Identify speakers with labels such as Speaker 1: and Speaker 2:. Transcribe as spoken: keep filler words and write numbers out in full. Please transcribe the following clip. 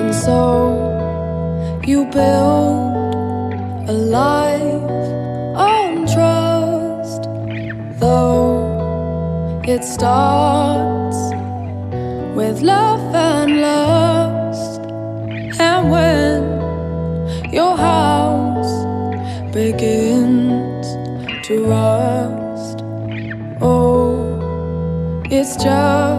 Speaker 1: And so you build a life on trust, though it starts with love and lust. And when your house begins to rust, oh, it's just